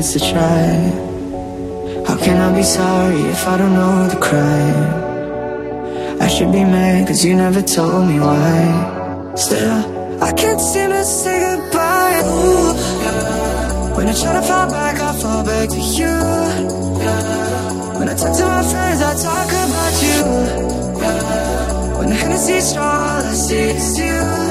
chance to try. How can I be sorry if I don't know the crime? I should be mad cause you never told me why. Still, I can't seem to say goodbye. Ooh, yeah. When I try to fall back, I fall back to you. Yeah. When I talk to my friends, I talk about you. Yeah. When the Hennessy's strong, all I see is you.